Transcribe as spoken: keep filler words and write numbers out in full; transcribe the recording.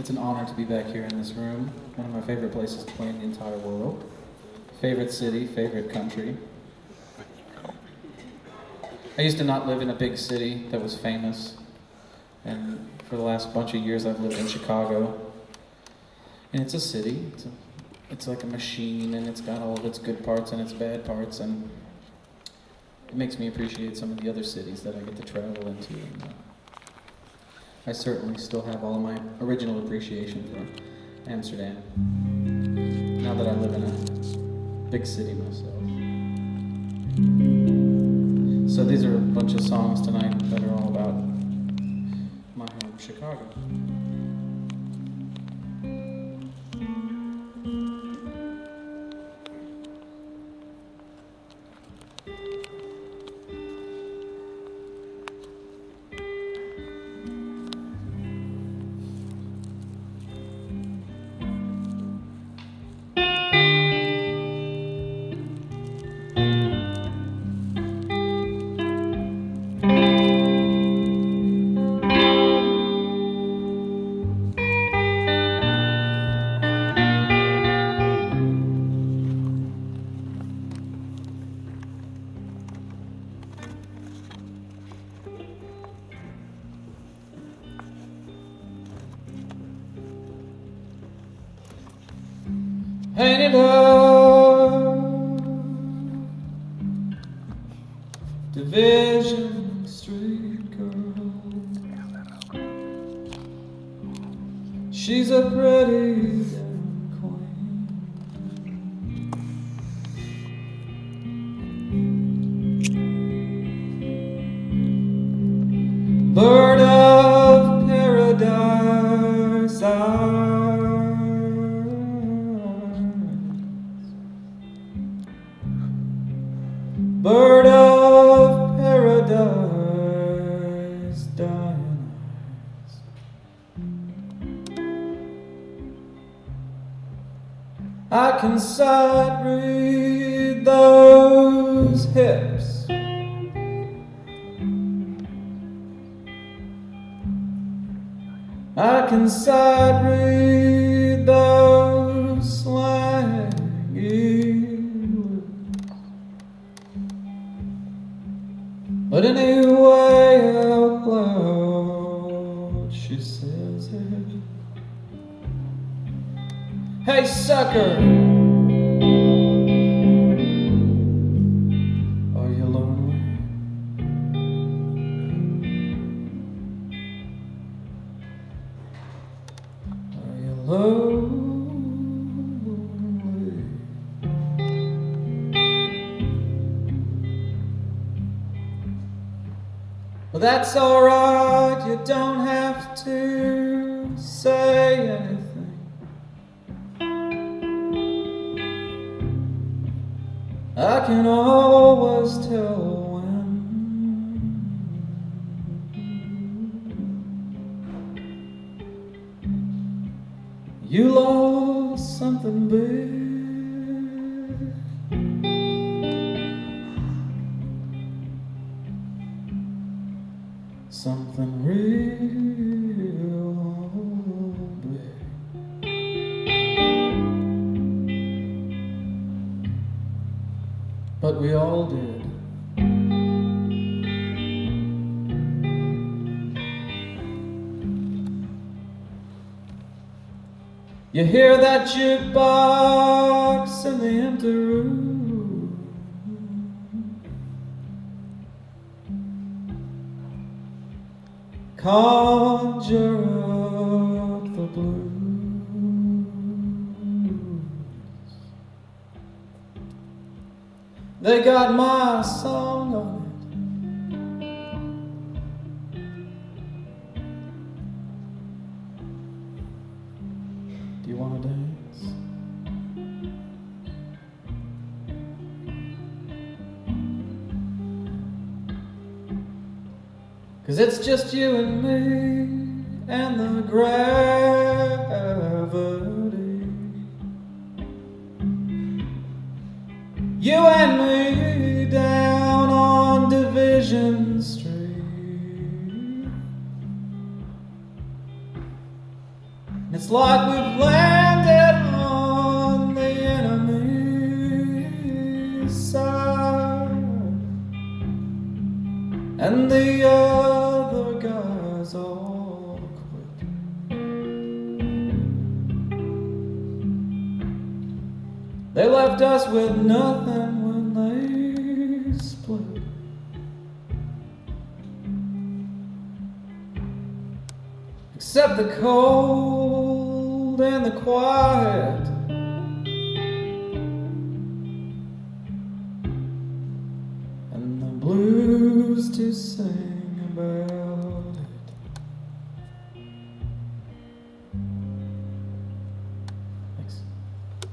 It's an honor to be back here in this room. One of my favorite places to play in the entire world. Favorite city, favorite country. I used to not live in a big city that was famous. And for the last bunch of years I've lived in Chicago. And it's a city. It's, a, it's like a machine, and it's got all of its good parts and its bad parts. And it makes me appreciate some of the other cities that I get to travel into. And, uh, I certainly still have all of my original appreciation for Amsterdam, now that I live in a big city myself. So these are a bunch of songs tonight that are all about my home, Chicago. Painted up Division Street girl. She's a pretty damn queen. Bird of paradise, bird of paradise, dying eyes. I can sight read those hips. I can sight read those slangy lips. But anyway, out loud, she says it. Hey, sucker, are you lonely? Are you lonely? Well, that's alright, you don't have to say anything. I can always tell when you lost something big. Something real big. But we all did. You hear that jukebox in the empty room. Conjure up the blues. They got my song on it. Do you want to dance? 'Cause it's just you and me and the gravity. You and me down on Division Street. It's like we've landed on the enemy's side, and the other guys all quit. They left us with nothing when they split. Except the cold and the quiet, and the blues to sing about.